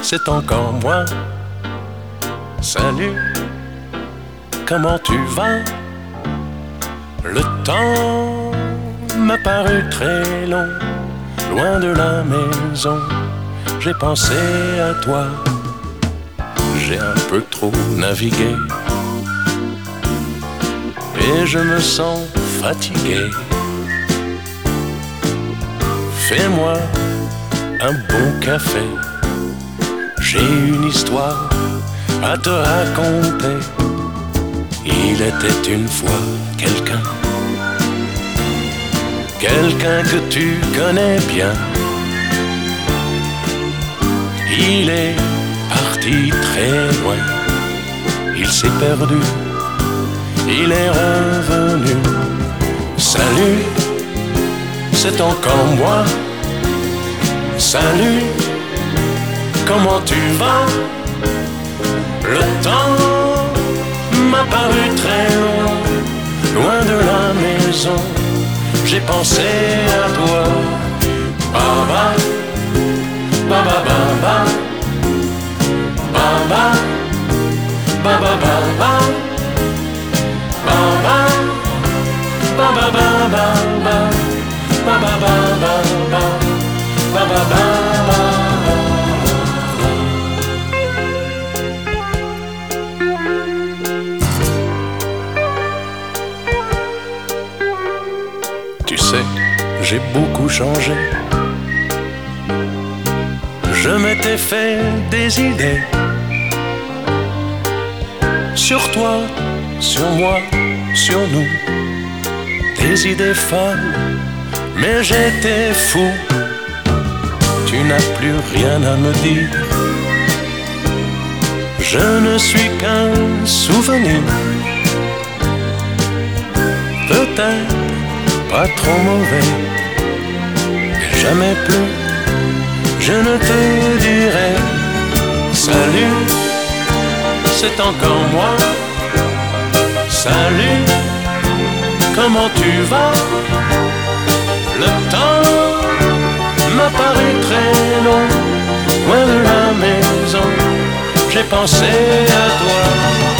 c'est encore moi. Salut, comment tu vas? Le temps m'a paru très long, loin de la maison, j'ai pensé à toi. J'ai un peu trop navigué et je me sens fatigué. Fais-moi un bon café, j'ai une histoire à te raconter. Il était une fois quelqu'un que tu connais bien. Il est parti très loin, il s'est perdu, il est revenu. Salut, c'est encore moi. Salut, comment tu vas? Le temps m'a paru très long, loin de la maison, j'ai pensé à toi. Baba, baba, baba, baba, baba, baba, baba, baba, baba, baba, baba, baba. Tu sais, j'ai beaucoup changé. Je m'étais fait des idées sur toi, sur moi, sur nous. Des idées folles, mais j'étais fou. Tu n'as plus rien à me dire. Je ne suis qu'un souvenir. Peut-être pas trop mauvais, et jamais plus je ne te dirai salut, c'est encore moi. Salut, comment tu vas? Le temps m'a paru très long, loin de la maison, j'ai pensé à toi.